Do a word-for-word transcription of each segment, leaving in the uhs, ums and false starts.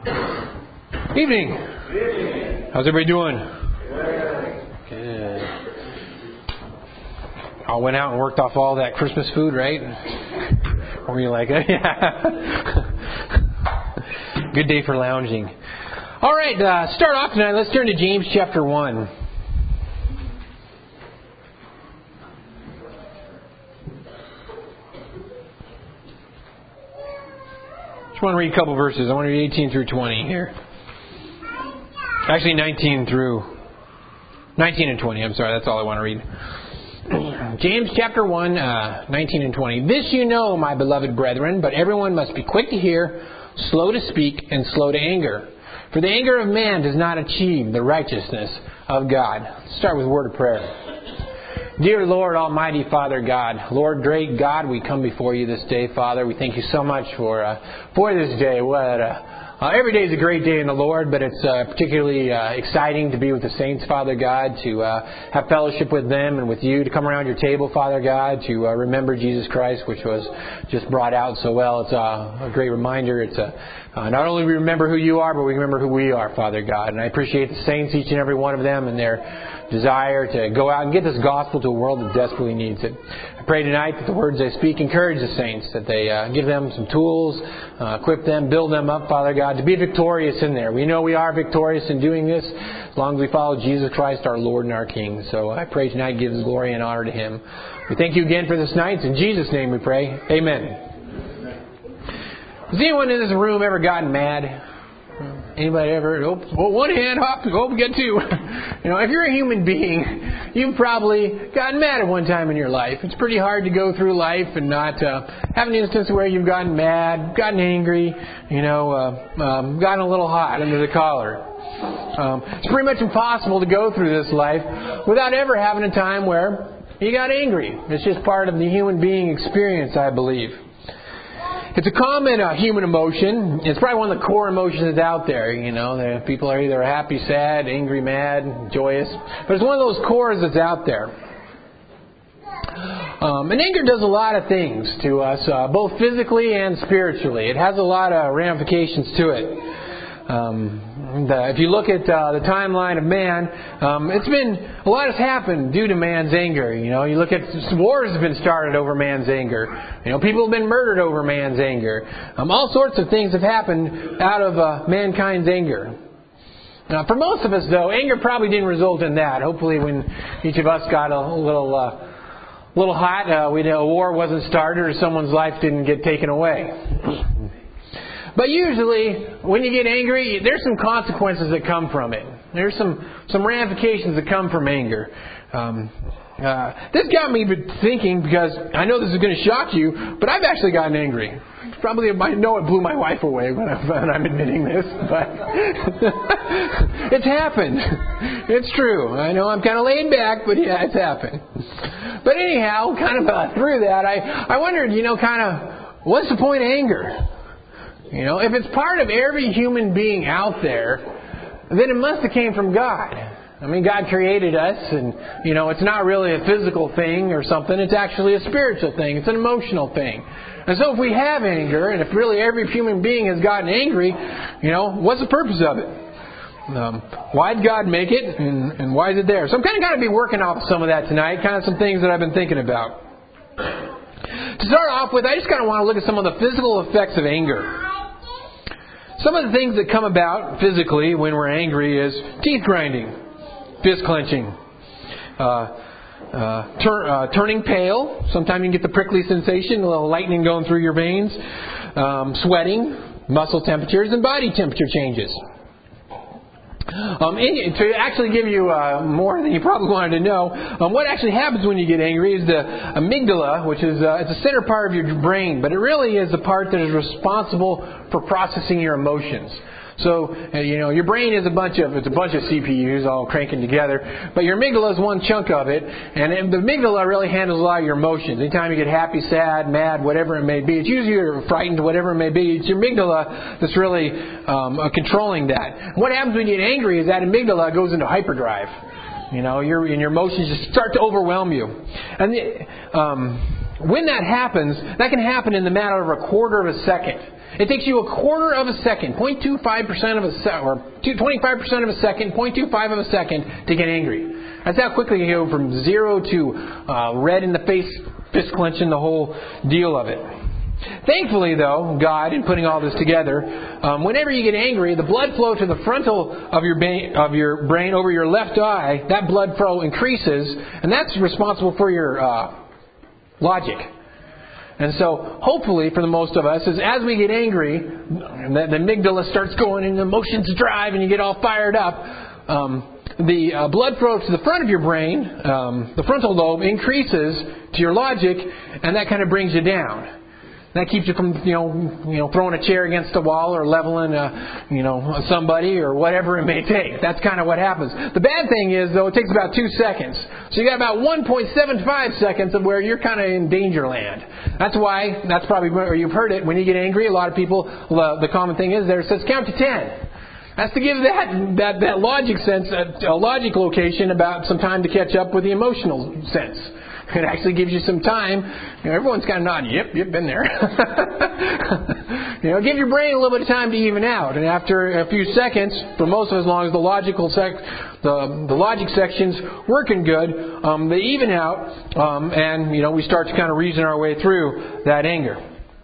Evening. Evening. How's everybody doing? Good. Good. All went out and worked off all that Christmas food, right? Or were you like, yeah. Good day for lounging. All right, uh, start off tonight. Let's turn to James chapter one. Just want to read a couple verses. I want to read eighteen through twenty here. Actually, nineteen through nineteen and twenty. I'm sorry, that's all I want to read. James chapter one, uh, nineteen and twenty. This you know, my beloved brethren, but everyone must be quick to hear, slow to speak, and slow to anger. For the anger of man does not achieve the righteousness of God. Let's start with a word of prayer. Dear Lord, Almighty Father God, Lord great God, we come before you this day, Father. We thank you so much for uh, for this day. What uh, uh, every day is a great day in the Lord, but it's uh, particularly uh, exciting to be with the saints, Father God, to uh, have fellowship with them and with you, to come around your table, Father God, to uh, remember Jesus Christ, which was just brought out so well. It's uh, a great reminder. It's a Uh, not only we remember who you are, but we remember who we are, Father God. And I appreciate the saints, each and every one of them, and their desire to go out and get this gospel to a world that desperately needs it. I pray tonight that the words I speak encourage the saints, that they uh, give them some tools, uh, equip them, build them up, Father God, to be victorious in there. We know we are victorious in doing this as long as we follow Jesus Christ, our Lord and our King. So I pray tonight gives glory and honor to Him. We thank you again for this night. In Jesus' name we pray. Amen. Has anyone in this room ever gotten mad? Anybody ever? Oh, one hand up. Oh, we got two. You know, if you're a human being, you've probably gotten mad at one time in your life. It's pretty hard to go through life and not uh, have an instance where you've gotten mad, gotten angry, you know, uh, um, gotten a little hot under the collar. Um, it's pretty much impossible to go through this life without ever having a time where you got angry. It's just part of the human being experience, I believe. It's a common uh, human emotion. It's probably one of the core emotions that's out there. You know, the people are either happy, sad, angry, mad, joyous. But it's one of those cores that's out there. Um, and anger does a lot of things to us, uh, both physically and spiritually. It has a lot of ramifications to it. Um, the, if you look at uh, the timeline of man, um, it's been a lot has happened due to man's anger. You know, you look at wars have been started over man's anger. You know, people have been murdered over man's anger. Um, all sorts of things have happened out of uh, mankind's anger. Now, for most of us, though, anger probably didn't result in that. Hopefully, when each of us got a little, uh, little hot, uh, we a war wasn't started or someone's life didn't get taken away. But usually, when you get angry, there's some consequences that come from it. There's some, some ramifications that come from anger. Um, uh, this got me thinking, because I know this is going to shock you, but I've actually gotten angry. Probably, I know it blew my wife away when, I, when I'm admitting this, but it's happened. It's true. I know I'm kind of laid back, but yeah, it's happened. But anyhow, kind of uh, through that, I, I wondered, you know, kind of, what's the point of anger? You know, if it's part of every human being out there, then it must have came from God. I mean, God created us, and, you know, it's not really a physical thing or something. It's actually a spiritual thing. It's an emotional thing. And so if we have anger, and if really every human being has gotten angry, you know, what's the purpose of it? Um, why did God make it, and, and why is it there? So I'm kind of going to be working off some of that tonight, kind of some things that I've been thinking about. To start off with, I just kind of want to look at some of the physical effects of anger. Some of the things that come about physically when we're angry is teeth grinding, fist clenching, uh, uh, tur- uh, turning pale. Sometimes you can get the prickly sensation, a little lightning going through your veins, um, sweating, muscle temperatures, and body temperature changes. Um, in, to actually give you uh, more than you probably wanted to know, um, what actually happens when you get angry is the amygdala, which is uh, it's a center part of your brain, but it really is the part that is responsible for processing your emotions. So, uh, you know, your brain is a bunch of, it's a bunch of C P Us all cranking together, but your amygdala is one chunk of it, and the amygdala really handles a lot of your emotions. Anytime you get happy, sad, mad, whatever it may be, it's usually you're frightened, whatever it may be, it's your amygdala that's really um, uh, controlling that. What happens when you get angry is that amygdala goes into hyperdrive. You know, your, and your emotions just start to overwhelm you. And the, um, when that happens, that can happen in the matter of a quarter of a second. It takes you a quarter of a second, zero point two five percent of a second, or twenty-five percent of a second, zero point two five of a second to get angry. That's how quickly you go from zero to uh, red in the face, fist clenching, the whole deal of it. Thankfully, though, God, in putting all this together, um, whenever you get angry, the blood flow to the frontal of your, ba- of your brain over your left eye, that blood flow increases, and that's responsible for your uh, logic. And so, hopefully, for the most of us, is as we get angry, the, the amygdala starts going and the emotions drive and you get all fired up, um, the uh, blood flow to the front of your brain, um, the frontal lobe, increases to your logic, and that kind of brings you down. That keeps you from, you know, you know, throwing a chair against a wall or leveling, a, you know, somebody or whatever it may take. That's kind of what happens. The bad thing is, though, it takes about two seconds. So you got about one point seven five seconds of where you're kind of in danger land. That's why, that's probably where you've heard it. When you get angry, a lot of people, the common thing is there, it says count to ten. That's to give that, that, that logic sense, a, a logic location about some time to catch up with the emotional sense. It actually gives you some time. You know, everyone's kind of nodding, yep, yep, been there. You know, give your brain a little bit of time to even out. And after a few seconds, for most of us, as long as the logical sec, the, the logic section's working good, um, they even out, um, and, you know, we start to kind of reason our way through that anger.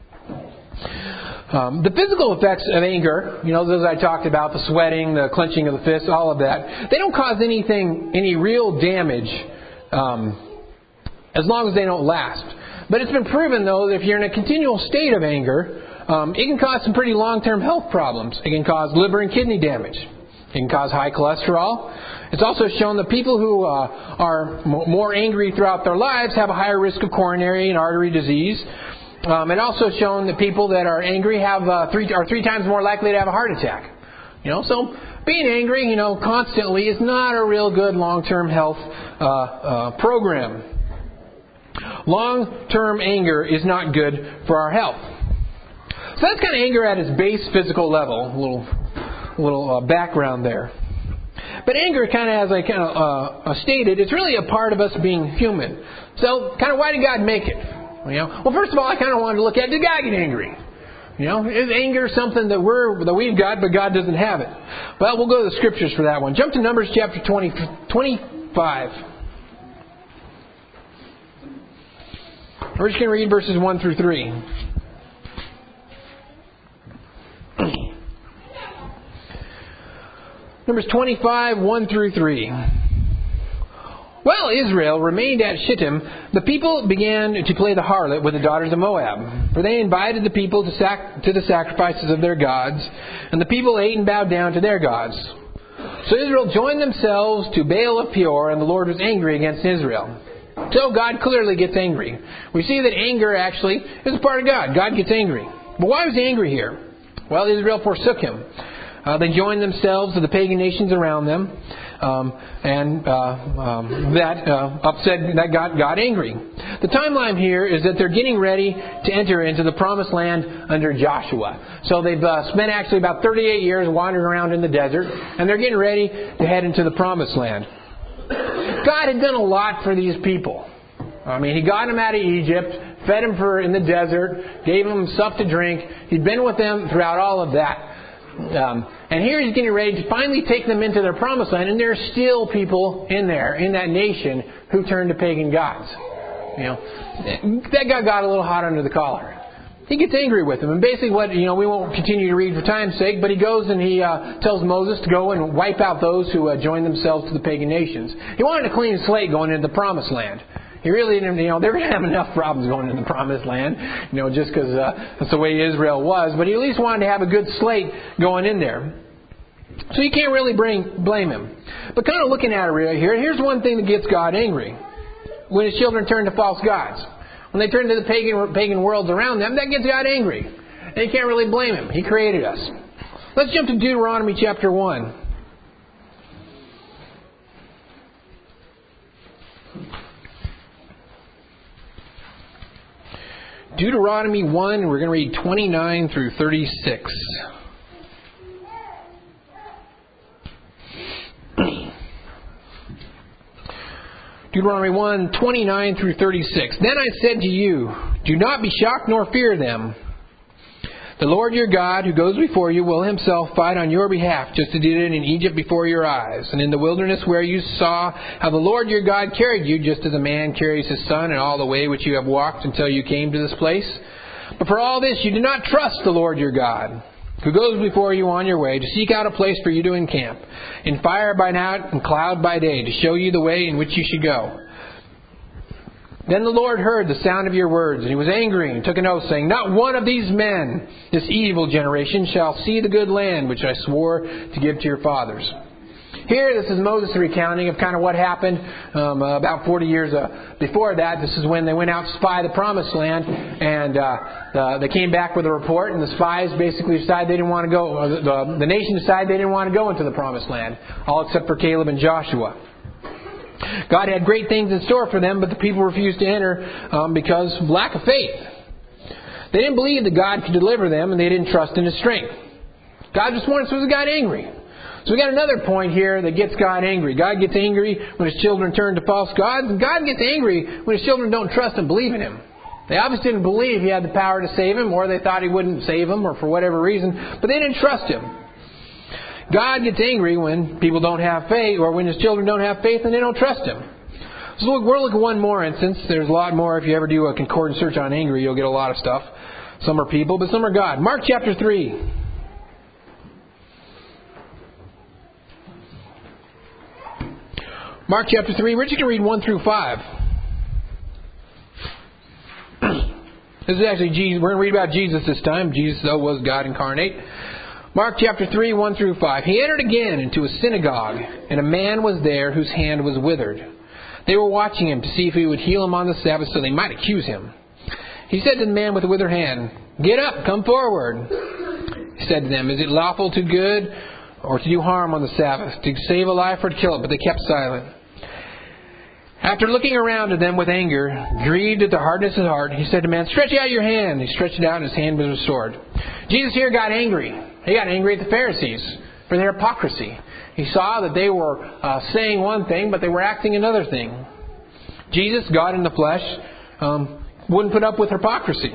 Um, the physical effects of anger, you know, those I talked about, the sweating, the clenching of the fists, all of that, they don't cause anything, any real damage, um, as long as they don't last. But it's been proven, though, that if you're in a continual state of anger, um, it can cause some pretty long-term health problems. It can cause liver and kidney damage. It can cause high cholesterol. It's also shown that people who uh, are m- more angry throughout their lives have a higher risk of coronary and artery disease. Um, it also shown that people that are angry have uh, three are three times more likely to have a heart attack. You know, so being angry, you know, constantly is not a real good long-term health uh, uh, program. Long-term anger is not good for our health. So that's kind of anger at its base physical level. A little, little uh, background there. But anger, kind of as I kind of uh, stated, it's really a part of us being human. So, kind of, why did God make it? You know, well, first of all, I kind of wanted to look at, did God get angry? You know, is anger something that we're that we've got, but God doesn't have it? Well, we'll go to the scriptures for that one. Jump to Numbers chapter twenty, twenty-five. We're just going to read verses one through three. Numbers twenty-five, one through three. While Israel remained at Shittim, the people began to play the harlot with the daughters of Moab. For they invited the people to, sac- to the sacrifices of their gods, and the people ate and bowed down to their gods. So Israel joined themselves to Baal of Peor, and the Lord was angry against Israel. So God clearly gets angry. We see that anger actually is a part of God. God gets angry. But why was he angry here? Well, Israel forsook him. Uh, they joined themselves to the pagan nations around them, um, and uh, um, that uh, upset, that got God angry. The timeline here is that they're getting ready to enter into the promised land under Joshua. So they've uh, spent actually about thirty-eight years wandering around in the desert, and they're getting ready to head into the promised land. God had done a lot for these people. I mean, he got them out of Egypt, fed them for in the desert, gave them stuff to drink. He'd been with them throughout all of that. Um, and here he's getting ready to finally take them into their promised land, and there are still people in there, in that nation, who turn to pagan gods. You know, that guy got a little hot under the collar. He gets angry with them, and basically what, you know, we won't continue to read for time's sake, but he goes and he uh, tells Moses to go and wipe out those who uh, join themselves to the pagan nations. He wanted a clean slate going into the promised land. He really didn't, you know, they were going to have enough problems going into the promised land, you know, just because uh, that's the way Israel was. But he at least wanted to have a good slate going in there. So you can't really bring, blame him. But kind of looking at it right here, here's one thing that gets God angry. When his children turn to false gods. When they turn to the pagan, pagan worlds around them, that gets God angry. And you can't really blame him. He created us. Let's jump to Deuteronomy chapter one. Deuteronomy one, we're going to read twenty-nine through thirty-six. Deuteronomy one, twenty-nine through thirty-six. Then I said to you, do not be shocked nor fear them. The Lord your God, who goes before you, will himself fight on your behalf, just as he did in Egypt before your eyes, and in the wilderness where you saw how the Lord your God carried you, just as a man carries his son, and all the way which you have walked until you came to this place. But for all this you did not trust the Lord your God, who goes before you on your way, to seek out a place for you to encamp, in fire by night and cloud by day, to show you the way in which you should go. Then the Lord heard the sound of your words, and he was angry and took an oath, saying, Not one of these men, this evil generation, shall see the good land which I swore to give to your fathers. Here, this is Moses' recounting of kind of what happened um, uh, about forty years uh, before that. This is when they went out to spy the promised land, and uh, the, they came back with a report, and the spies basically decided they didn't want to go, uh, the, the nation decided they didn't want to go into the promised land, all except for Caleb and Joshua. God had great things in store for them, but the people refused to enter um, because of lack of faith. They didn't believe that God could deliver them, and they didn't trust in His strength. God just wanted, so He got angry. So we got another point here that gets God angry. God gets angry when His children turn to false gods, and God gets angry when His children don't trust and believe in Him. They obviously didn't believe He had the power to save Him, or they thought He wouldn't save them, or for whatever reason, but they didn't trust Him. God gets angry when people don't have faith, or when His children don't have faith and they don't trust Him. So look, we'll look at one more instance. There's a lot more. If you ever do a concordance search on angry, you'll get a lot of stuff. Some are people, but some are God. Mark chapter three. Mark chapter three. We're just going to read one through five. This is actually Jesus. We're going to read about Jesus this time. Jesus, though, was God incarnate. Mark chapter three, one through five. He entered again into a synagogue, and a man was there whose hand was withered. They were watching him to see if he would heal him on the Sabbath, so they might accuse him. He said to the man with the withered hand, Get up, come forward. He said to them, Is it lawful to good or to do harm on the Sabbath, to save a life or to kill it? But they kept silent. After looking around at them with anger, grieved at the hardness of his heart, he said to the man, Stretch out your hand. He stretched it out, and his hand was restored. Jesus here got angry. He got angry at the Pharisees for their hypocrisy. He saw that they were uh, saying one thing, but they were acting another thing. Jesus, God in the flesh, um, wouldn't put up with hypocrisy.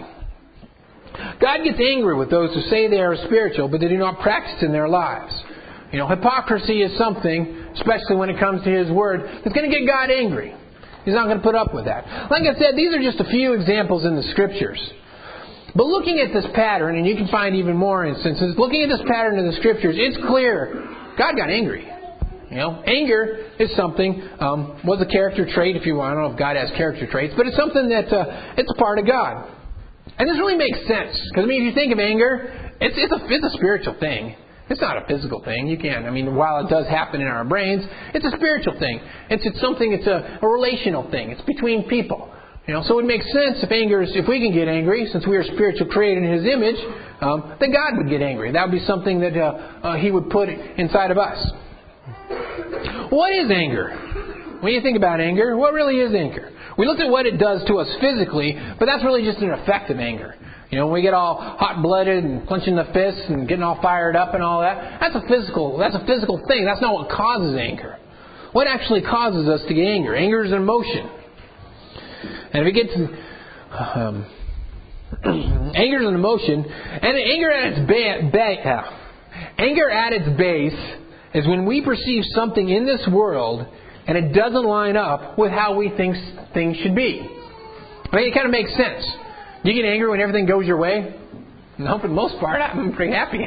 God gets angry with those who say they are spiritual, but they do not practice in their lives. You know, hypocrisy is something, especially when it comes to His Word, that's going to get God angry. He's not going to put up with that. Like I said, these are just a few examples in the Scriptures. But looking at this pattern, and you can find even more instances, looking at this pattern in the Scriptures, it's clear God got angry. You know, anger is something, um, was a character trait, if you want. I don't know if God has character traits, but it's something that uh, it's a part of God. And this really makes sense. Because, I mean, if you think of anger, it's, it's, a, it's a spiritual thing. It's not a physical thing. You can't. I mean, while it does happen in our brains, it's a spiritual thing. It's, it's something, it's a, a relational thing. It's between people. You know, so it makes sense if anger is, if we can get angry, since we are spiritual created in His image, um, then God would get angry. That would be something that uh, uh, He would put inside of us. What is anger? When you think about anger, what really is anger? We looked at what it does to us physically, but that's really just an effect of anger. You know, when we get all hot-blooded and clenching the fists and getting all fired up and all that, that's a physical, that's a physical thing. That's not what causes anger. What actually causes us to get angry? Anger is an emotion. And if it gets um, anger is an emotion, and anger at its ba- ba- uh, anger at its base is when we perceive something in this world and it doesn't line up with how we think things should be. I mean, it kind of makes sense. Do you get angry when everything goes your way? No, for the most part, I'm pretty happy.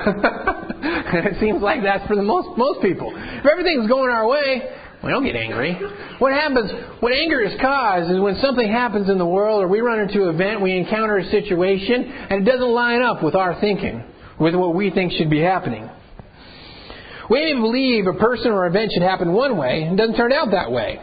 And it seems like that's for the most most people. If everything's going our way, we don't get angry. What happens when anger is caused is when something happens in the world, or we run into an event, we encounter a situation, and it doesn't line up with our thinking, with what we think should be happening. We may believe a person or event should happen one way, and it doesn't turn out that way.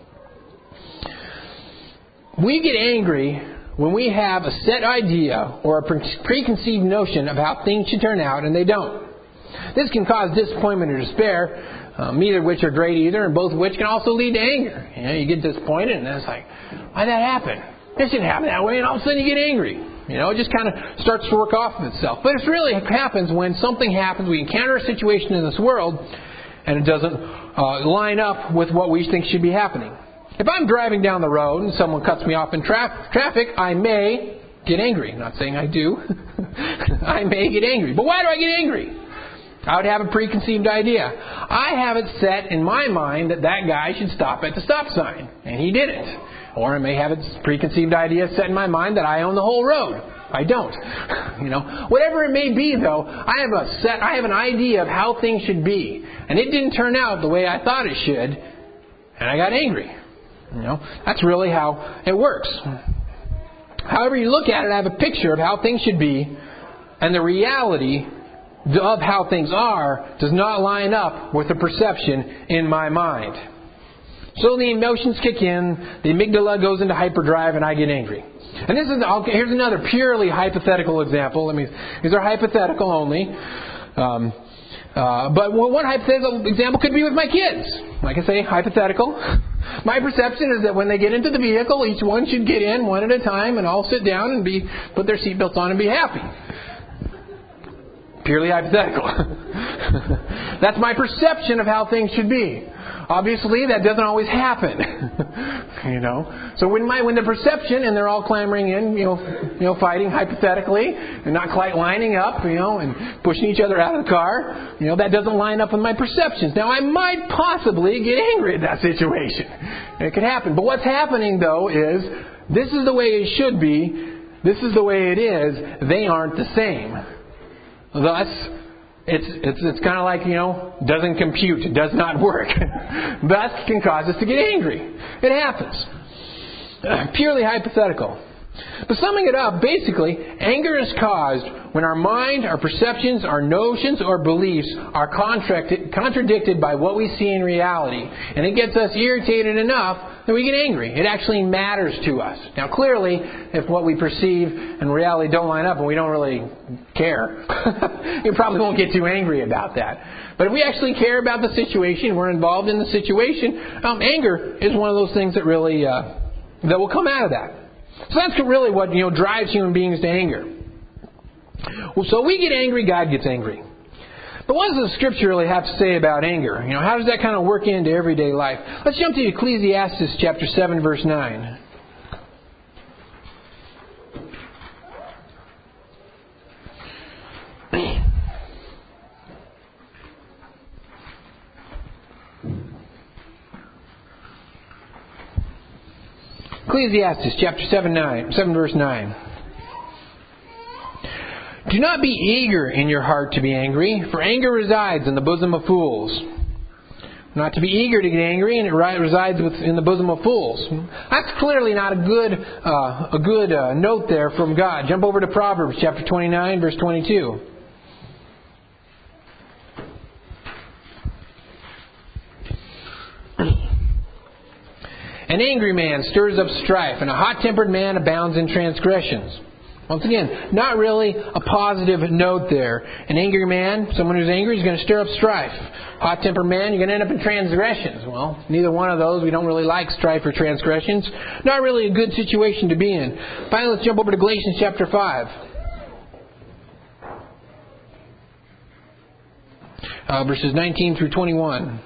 We get angry when we have a set idea or a preconceived notion of how things should turn out, and they don't. This can cause disappointment or despair, um, neither of which are great either, and both of which can also lead to anger. You know, you get disappointed, and it's like, why'd that happen? This didn't happen that way, and all of a sudden you get angry. You know, it just kind of starts to work off of itself. But it really happens when something happens, we encounter a situation in this world, and it doesn't uh, line up with what we think should be happening. If I'm driving down the road and someone cuts me off in tra- traffic, I may get angry. I'm not saying I do. I may get angry. But why do I get angry? I would have a preconceived idea. I have it set in my mind that that guy should stop at the stop sign, and he didn't. Or I may have a preconceived idea set in my mind that I own the whole road. I don't. You know, whatever it may be, though, I have a set. I have an idea of how things should be, and it didn't turn out the way I thought it should, and I got angry. You know, that's really how it works. However you look at it, I have a picture of how things should be, and the reality of how things are does not line up with the perception in my mind. So the emotions kick in, the amygdala goes into hyperdrive, and I get angry. And this is okay, here's another purely hypothetical example. I mean, these are hypothetical only. Um, uh, but one hypothetical example could be with my kids. Like I say, hypothetical. My perception is that when they get into the vehicle, each one should get in one at a time and all sit down and be put their seatbelts on and be happy. Purely hypothetical. That's my perception of how things should be. Obviously, that doesn't always happen. You know, so when my when the perception and they're all clamoring in, you know, you know, fighting hypothetically and not quite lining up, you know, and pushing each other out of the car, you know, that doesn't line up with my perceptions. Now, I might possibly get angry at that situation. It could happen. But what's happening though is this is the way it should be. This is the way it is. They aren't the same. Thus, it's it's it's kind of like, you know, doesn't compute, it does not work. Thus, can cause us to get angry. It happens. Uh, purely hypothetical. But summing it up, basically, anger is caused when our mind, our perceptions, our notions or beliefs are contracted, contradicted by what we see in reality. And it gets us irritated enough that we get angry. It actually matters to us. Now clearly, if what we perceive and reality don't line up and we don't really care, you probably won't get too angry about that. But if we actually care about the situation, we're involved in the situation, um, anger is one of those things that really, uh, that will come out of that. So that's really what, you know, drives human beings to anger. Well, so we get angry, God gets angry. But what does the Scripture really have to say about anger? You know, how does that kind of work into everyday life? Let's jump to Ecclesiastes chapter seven, verse nine. Ecclesiastes chapter seven, nine, seven verse nine. Do not be eager in your heart to be angry, for anger resides in the bosom of fools. Not to be eager to get angry, and it resides in the bosom of fools. That's clearly not a good uh, a good uh, note there from God. Jump over to Proverbs chapter twenty-nine, verse twenty-two. An angry man stirs up strife, and a hot-tempered man abounds in transgressions. Once again, not really a positive note there. An angry man, someone who's angry, is going to stir up strife. Hot-tempered man, you're going to end up in transgressions. Well, neither one of those. We don't really like strife or transgressions. Not really a good situation to be in. Finally, let's jump over to Galatians chapter five. Uh, verses nineteen through twenty-one.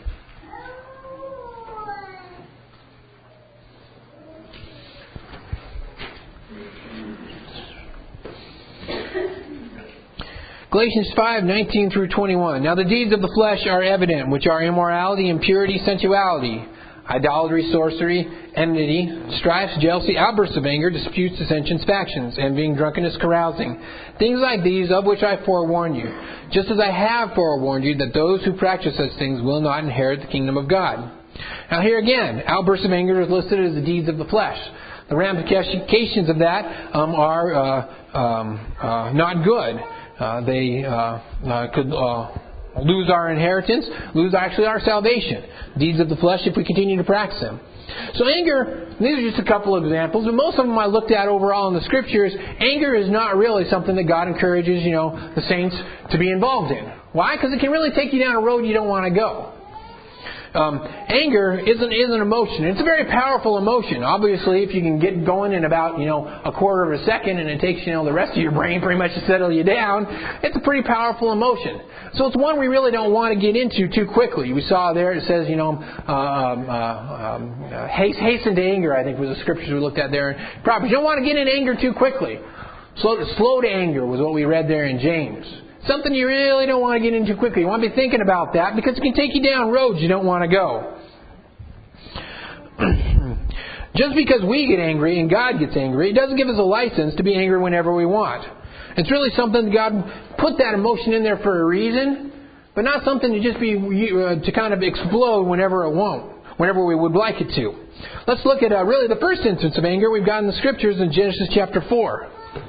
Galatians five, nineteen through twenty-one. Now the deeds of the flesh are evident, which are immorality, impurity, sensuality, idolatry, sorcery, enmity, strife, jealousy, outbursts of anger, disputes, dissensions, factions, envying, drunkenness, carousing. Things like these, of which I forewarn you, just as I have forewarned you, that those who practice such things will not inherit the kingdom of God. Now here again, outbursts of anger is listed as the deeds of the flesh. The ramifications of that um, are uh, um, uh, not good. Uh, they uh, uh, could uh, lose our inheritance, lose actually our salvation. Deeds of the flesh if we continue to practice them. So anger, these are just a couple of examples, but most of them I looked at overall in the Scriptures. Anger is not really something that God encourages, you know, the saints to be involved in. Why? Because it can really take you down a road you don't want to go. Um, anger is an, is an emotion. It's a very powerful emotion. Obviously, if you can get going in about, you know, a quarter of a second and it takes, you know, the rest of your brain pretty much to settle you down, it's a pretty powerful emotion. So it's one we really don't want to get into too quickly. We saw there, it says, you know, um, uh, um, uh, haste, hasten to anger, I think was the scriptures we looked at there. Proverbs. You don't want to get in anger too quickly. Slow to, slow to anger was what we read there in James. Something you really don't want to get into quickly. You want to be thinking about that because it can take you down roads you don't want to go. Just because we get angry and God gets angry, it doesn't give us a license to be angry whenever we want. It's really something God put that emotion in there for a reason, but not something to just be uh, to kind of explode whenever it won't, whenever we would like it to. Let's look at uh, really the first instance of anger we've got in the Scriptures in Genesis chapter four.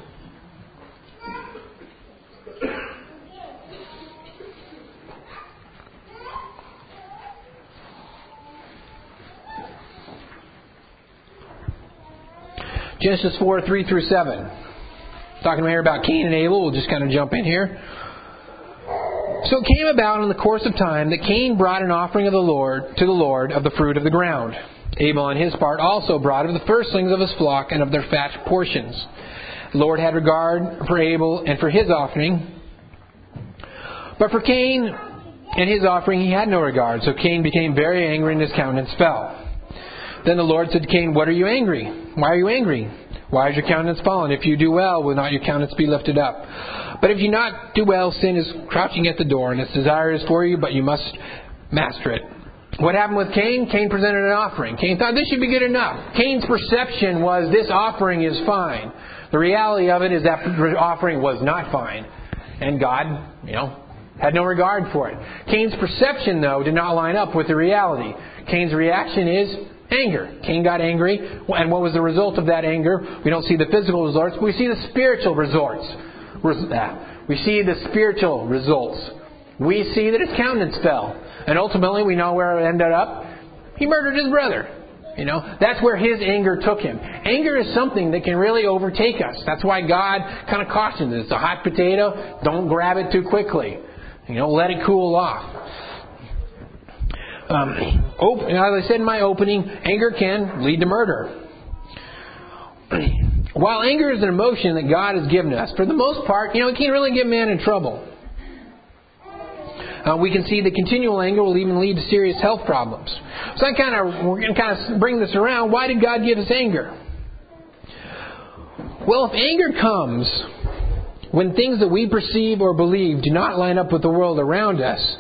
Genesis four, three through seven. Talking here about Cain and Abel. We'll just kind of jump in here. So it came about in the course of time that Cain brought an offering of the Lord to the Lord of the fruit of the ground. Abel on his part also brought of the firstlings of his flock and of their fat portions. The Lord had regard for Abel and for his offering. But for Cain and his offering he had no regard. So Cain became very angry and his countenance fell. Then the Lord said to Cain, "What are you angry? Why are you angry? Why is your countenance fallen? If you do well, will not your countenance be lifted up? But if you not do well, sin is crouching at the door, and its desire is for you, but you must master it." What happened with Cain? Cain presented an offering. Cain thought this should be good enough. Cain's perception was this offering is fine. The reality of it is that offering was not fine. And God, you know, had no regard for it. Cain's perception, though, did not line up with the reality. Cain's reaction is anger. Cain got angry, and what was the result of that anger? We don't see the physical results, but we see the spiritual results. We see the spiritual results. We see that his countenance fell. And ultimately, we know where it ended up. He murdered his brother. You know, that's where his anger took him. Anger is something that can really overtake us. That's why God kind of cautions us. It's a hot potato. Don't grab it too quickly. You know, let it cool off. Um, as I said in my opening, anger can lead to murder. While anger is an emotion that God has given us, for the most part, you know, it can't really get man in trouble. Uh, we can see the continual anger will even lead to serious health problems. So I kind of we're going to kind of bring this around. Why did God give us anger? Well, if anger comes when things that we perceive or believe do not line up with the world around us,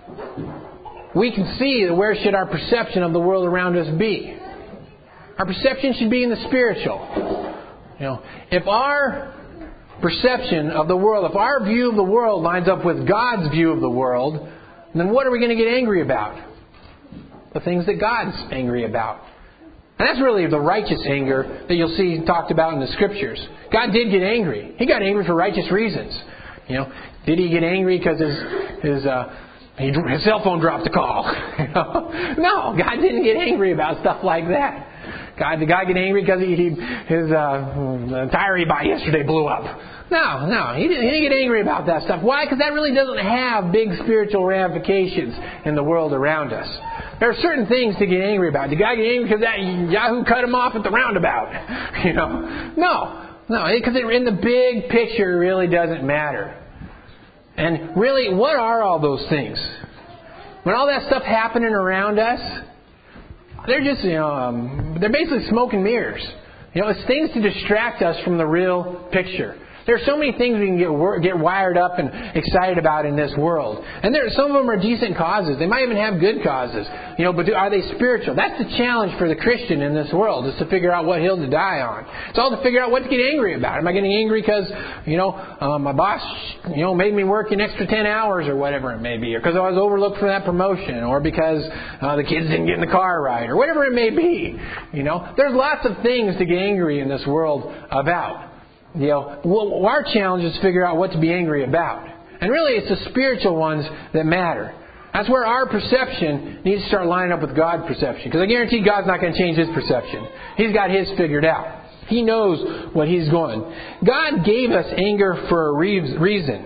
we can see that where should our perception of the world around us be? Our perception should be in the spiritual. You know, if our perception of the world, if our view of the world lines up with God's view of the world, then what are we going to get angry about? The things that God's angry about. And that's really the righteous anger that you'll see talked about in the Scriptures. God did get angry. He got angry for righteous reasons. You know, did he get angry because his his uh, He, his cell phone dropped a call? No, God didn't get angry about stuff like that. God, did God get angry because he, he, his uh, tire he bought yesterday blew up? No, no, he didn't, he didn't get angry about that stuff. Why? Because that really doesn't have big spiritual ramifications in the world around us. There are certain things to get angry about. Did God get angry because that Yahoo cut him off at the roundabout? You know, no, no, because in the big picture, it really doesn't matter. And really, what are all those things? When all that stuff happening around us, they're just, you know, um, they're basically smoke and mirrors. You know, it's things to distract us from the real picture. There are so many things we can get get wired up and excited about in this world. And there, some of them are decent causes. They might even have good causes. You know, but do, are they spiritual? That's the challenge for the Christian in this world, is to figure out what hill to die on. It's all to figure out what to get angry about. Am I getting angry because, you know, uh, my boss, you know, made me work an extra ten hours or whatever it may be, or because I was overlooked for that promotion, or because uh, the kids didn't get in the car right, or whatever it may be. You know, there's lots of things to get angry in this world about. You know, well, our challenge is to figure out what to be angry about. And really, it's the spiritual ones that matter. That's where our perception needs to start lining up with God's perception. Because I guarantee God's not going to change His perception. He's got His figured out. He knows what He's going. God gave us anger for a reason.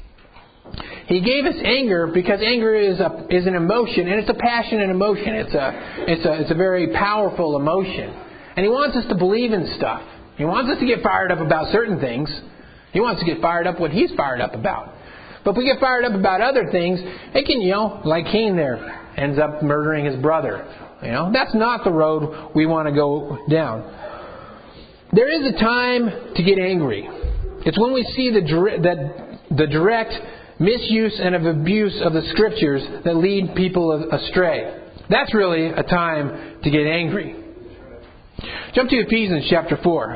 He gave us anger because anger is a is an emotion, and it's a passionate emotion. It's a it's a it's a very powerful emotion. And He wants us to believe in stuff. He wants us to get fired up about certain things. He wants to get fired up what He's fired up about. But if we get fired up about other things, it can, you know, like Cain there, ends up murdering his brother. You know, that's not the road we want to go down. There is a time to get angry. It's when we see the, that the direct misuse and of abuse of the Scriptures that lead people astray. That's really a time to get angry. Jump to Ephesians chapter four.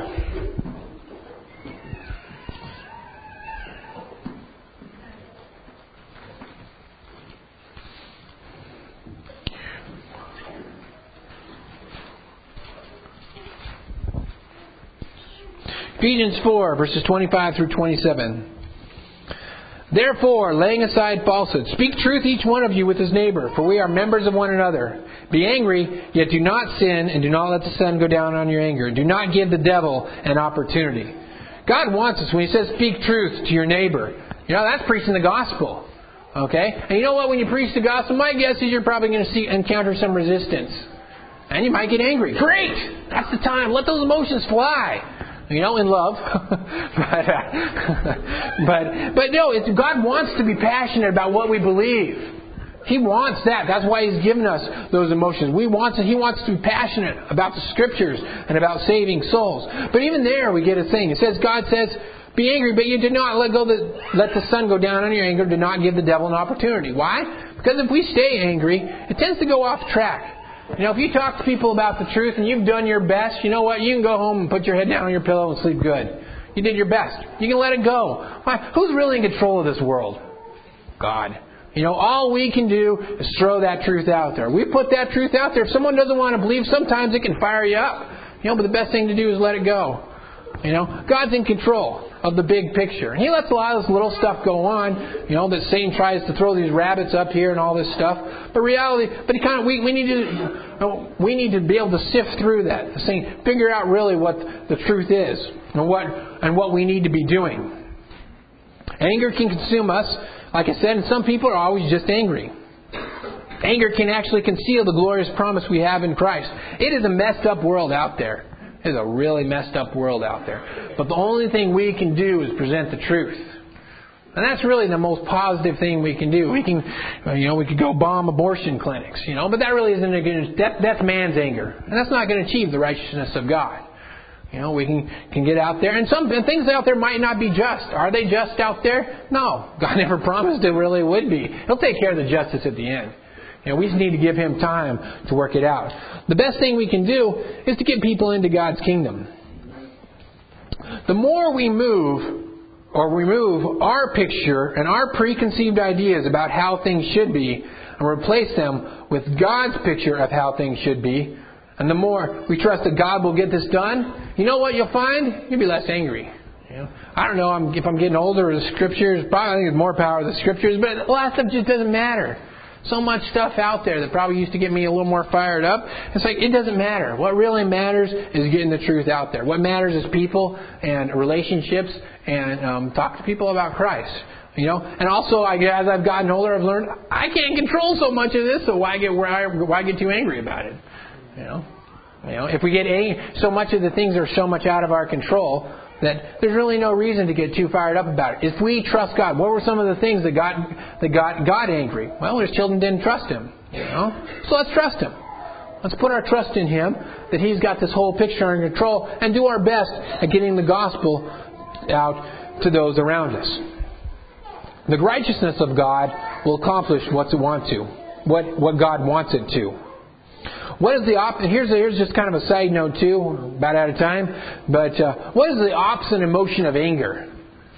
Ephesians four, verses twenty-five through twenty-seven. Therefore, laying aside falsehood, speak truth each one of you with his neighbor, for we are members of one another. Be angry, yet do not sin, and do not let the sun go down on your anger. Do not give the devil an opportunity. God wants us, when He says speak truth to your neighbor, you know, that's preaching the gospel. Okay? And you know what? When you preach the gospel, my guess is you're probably going to see, encounter some resistance. And you might get angry. Great! That's the time. Let those emotions fly. You know, in love. but, uh, but, but no, it's, God wants to be passionate about what we believe. He wants that. That's why He's given us those emotions. We want to, He wants to be passionate about the Scriptures and about saving souls. But even there we get a thing. It says, God says, be angry, but you do not let go the, let the sun go down on your anger. Do not give the devil an opportunity. Why? Because if we stay angry, it tends to go off track. You know, if you talk to people about the truth and you've done your best, you know what? You can go home and put your head down on your pillow and sleep good. You did your best. You can let it go. Why? Who's really in control of this world? God. You know, all we can do is throw that truth out there. We put that truth out there. If someone doesn't want to believe, sometimes it can fire you up. You know, but the best thing to do is let it go. You know, God's in control of the big picture. And He lets a lot of this little stuff go on, you know, that Satan tries to throw these rabbits up here and all this stuff. But reality, but he kind of, we, we need to, we need to be able to sift through that. Saying, figure out really what the truth is and what, and what we need to be doing. Anger can consume us. Like I said, and some people are always just angry. Anger can actually conceal the glorious promise we have in Christ. It is a messed up world out there. It's a really messed up world out there. But the only thing we can do is present the truth. And that's really the most positive thing we can do. We can, you know, we could go bomb abortion clinics, you know, but that really isn't going to, that, that's man's anger. And that's not going to achieve the righteousness of God. You know, we can, can get out there. And some and things out there might not be just. Are they just out there? No. God never promised it really would be. He'll take care of the justice at the end. You know, we just need to give Him time to work it out. The best thing we can do is to get people into God's kingdom. The more we move or remove our picture and our preconceived ideas about how things should be and replace them with God's picture of how things should be, and the more we trust that God will get this done, you know what you'll find? You'll be less angry. You know? I don't know I'm, if I'm getting older, the Scriptures, probably I think it's more power of the Scriptures, but a lot of stuff just doesn't matter. So much stuff out there that probably used to get me a little more fired up. It's like, it doesn't matter. What really matters is getting the truth out there. What matters is people and relationships and um, talk to people about Christ. You know, and also I, as I've gotten older, I've learned I can't control so much of this, so why get why, why get too angry about it? You know, you know, if we get angry, so much of the things are so much out of our control that there's really no reason to get too fired up about it. If we trust God, what were some of the things that got that got God angry? Well, His children didn't trust Him. You know, so let's trust Him. Let's put our trust in Him that He's got this whole picture under control, and do our best at getting the gospel out to those around us. The righteousness of God will accomplish what it wants to, what what God wants it to. What is the op- here's a, here's just kind of a side note too, about out of time. But uh, what is the opposite emotion of anger?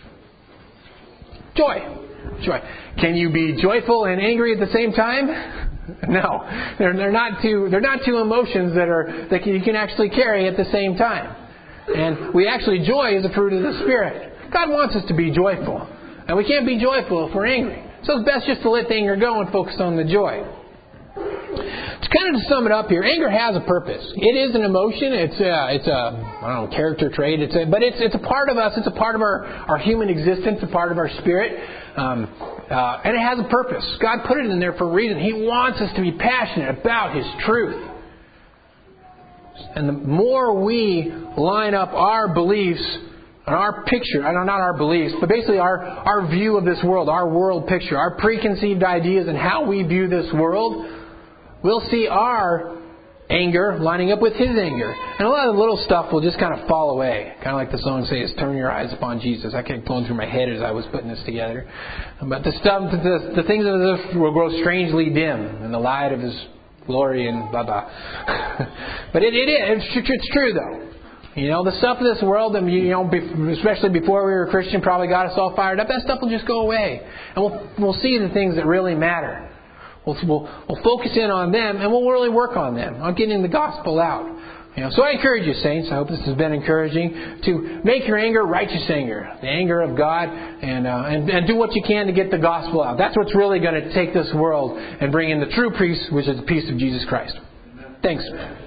Joy, joy. Can you be joyful and angry at the same time? No, they're they're not two they're not two emotions that are that you can actually carry at the same time. And we actually joy is a fruit of the Spirit. God wants us to be joyful, and we can't be joyful if we're angry. So it's best just to let the anger go and focus on the joy. To kind of sum it up here, anger has a purpose. It is an emotion. It's a, it's a I don't know, character trait. It's a, but it's it's a part of us. It's a part of our, our human existence, a part of our spirit. Um, uh, and it has a purpose. God put it in there for a reason. He wants us to be passionate about His truth. And the more we line up our beliefs and our picture, I know not our beliefs, but basically our, our view of this world, our world picture, our preconceived ideas and how we view this world, we'll see our anger lining up with His anger. And a lot of the little stuff will just kind of fall away. Kind of like the song says, turn your eyes upon Jesus. I kept going through my head as I was putting this together. But the stuff, the, the things of this will grow strangely dim in the light of His glory and blah, blah. But it, it is. It's, it's true, though. You know, the stuff of this world, and you know, especially before we were Christian, probably got us all fired up. That stuff will just go away. And we'll, we'll see the things that really matter. We'll, we'll, we'll focus in on them, and we'll really work on them, on getting the gospel out. You know, so I encourage you, saints, I hope this has been encouraging, to make your anger righteous anger, the anger of God, and, uh, and, and do what you can to get the gospel out. That's what's really going to take this world and bring in the true peace, which is the peace of Jesus Christ. Thanks.